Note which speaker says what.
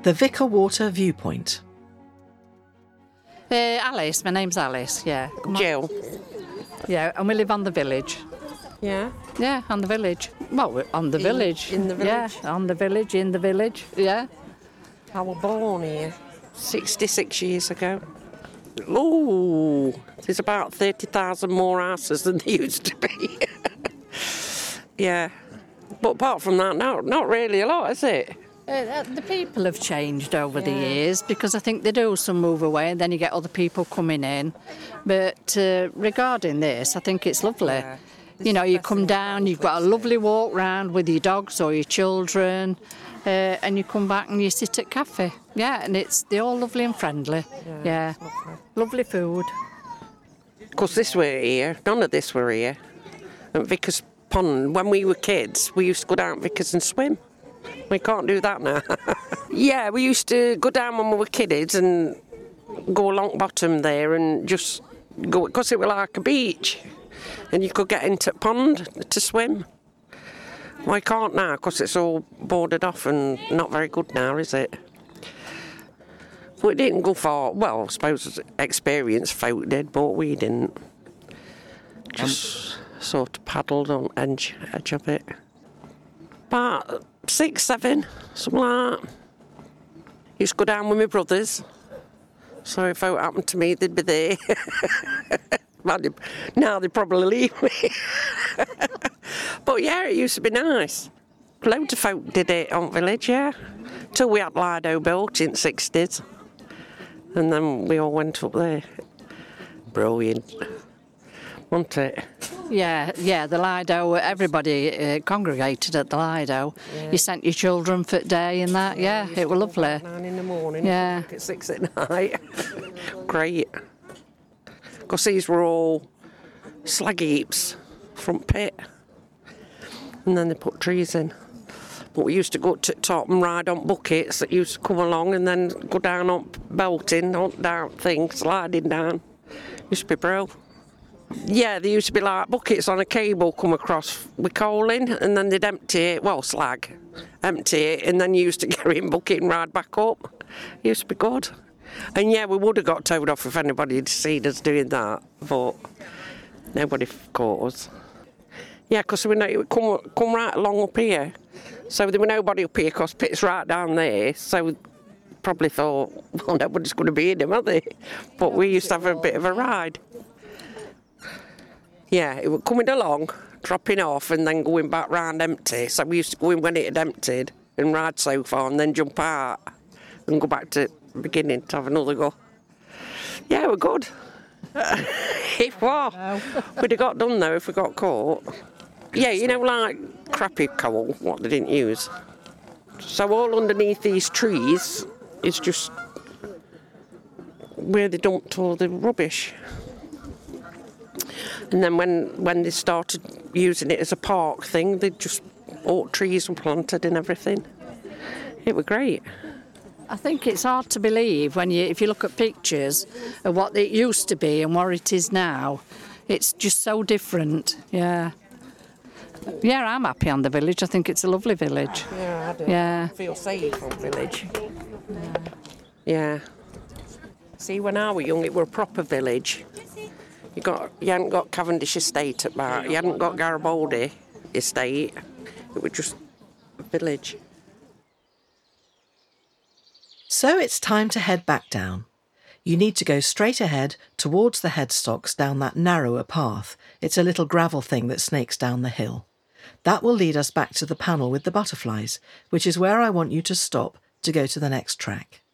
Speaker 1: The Vicar Water Viewpoint.
Speaker 2: Alice, my name's Alice, yeah.
Speaker 3: Jill.
Speaker 2: Yeah, and we live on the village.
Speaker 3: Yeah?
Speaker 2: Yeah, on the village. Well, we're on the village.
Speaker 3: In the village?
Speaker 2: Yeah, on the village, in the village, yeah.
Speaker 3: I was born here 66 years ago. Ooh, there's about 30,000 more houses than there used to be. Yeah. But apart from that, no, not really a lot, is it?
Speaker 2: The people have changed over the years because I think they do some move away and then you get other people coming in. But regarding this, I think it's lovely.
Speaker 3: Yeah.
Speaker 2: You know, you come down, you've got a lovely walk round with your dogs or your children, and you come back and you sit at cafe. Yeah, and they're all lovely and friendly. Yeah. Lovely food.
Speaker 3: Of course, this were here. None of this were here. At Vickers Pond, when we were kids, we used to go down Vickers and swim. We can't do that now. Yeah, we used to go down when we were kids and go along bottom there and just go, because it was like a beach. And you could get into the pond to swim. Well, I can't now because it's all boarded off and not very good now, is it? But it didn't go far. Well, I suppose experienced folk did, but we didn't. Just sort of paddled on edge of it. About 6, 7, something like that. Used to go down with my brothers. So if it happened to me, they'd be there. Now they probably leave me. But yeah, it used to be nice. Loads of folk did it on village, yeah. Till we had Lido built in the 60s. And then we all went up there. Brilliant. Wasn't it?
Speaker 2: Yeah, the Lido, everybody congregated at the Lido. Yeah. You sent your children for the day and that, yeah, it was lovely.
Speaker 3: At 9 in the morning,
Speaker 2: yeah.
Speaker 3: At 6 at night. Great. Because these were all slag heaps, front pit. And then they put trees in. But we used to go to the top and ride on buckets that used to come along and then go down on belting, on down things, sliding down. Used to be brilliant. Yeah, there used to be like buckets on a cable come across with coal in and then they'd empty it, well, slag, empty it, and then you used to get in bucket and ride back up. It used to be good. And yeah, we would have got towed off if anybody had seen us doing that, but nobody caught us. Yeah, because we come right along up here, so there were nobody up here because pit's right down there, so we probably thought, well, nobody's going to be in them, are they? But we used to have a bit of a ride. Yeah, it was coming along, dropping off and then going back round empty. So we used to go in when it had emptied and ride so far and then jump out and go back to the beginning to have another go. Yeah, it was good. It was. We'd have got done though if we got caught. Yeah, you know, like crappy coal, what they didn't use. So all underneath these trees is just where they dumped all the rubbish. And then when they started using it as a park thing, they just all trees were planted and everything. It was great.
Speaker 2: I think it's hard to believe if you look at pictures of what it used to be and what it is now. It's just so different. Yeah. Yeah, I'm happy on the village. I think it's a lovely village.
Speaker 3: Yeah, I do.
Speaker 2: Yeah.
Speaker 3: I feel safe on village. Yeah. See, when I was young, it were a proper village. You hadn't got Cavendish Estate at back. You hadn't got Garibaldi Estate. It was just a village.
Speaker 1: So it's time to head back down. You need to go straight ahead towards the headstocks down that narrower path. It's a little gravel thing that snakes down the hill. That will lead us back to the panel with the butterflies, which is where I want you to stop to go to the next track.